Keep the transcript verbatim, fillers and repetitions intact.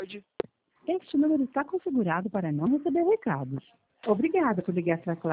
Cloud. Este número está configurado para não receber recados. Obrigada por ligar para a Cloud.